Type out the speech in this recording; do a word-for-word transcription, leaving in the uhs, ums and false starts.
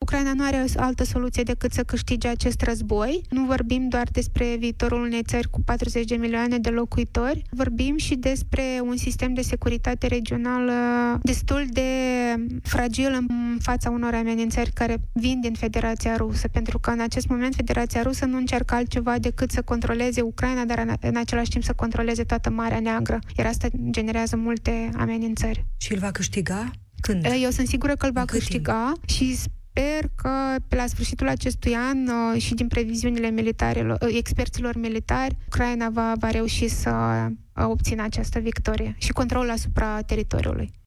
Ucraina nu are altă soluție decât să câștige acest război. Nu vorbim doar despre viitorul unei țări cu patruzeci de milioane de locuitori, vorbim și despre un sistem de securitate regională destul de fragil în fața unor amenințări care vin din Federația Rusă, pentru că în acest moment Federația Rusă nu încearcă altceva decât să controleze Ucraina, dar în, în același timp să controleze toată Marea Neagră, iar asta generează multe amenințări. Și îl va câștiga? Când? Eu sunt sigură că îl va În cât câștiga timp? și sper că pe la sfârșitul acestui an și din previziunile militarilor, experților militari, Ucraina va, va reuși să obțină această victorie și controlul asupra teritoriului.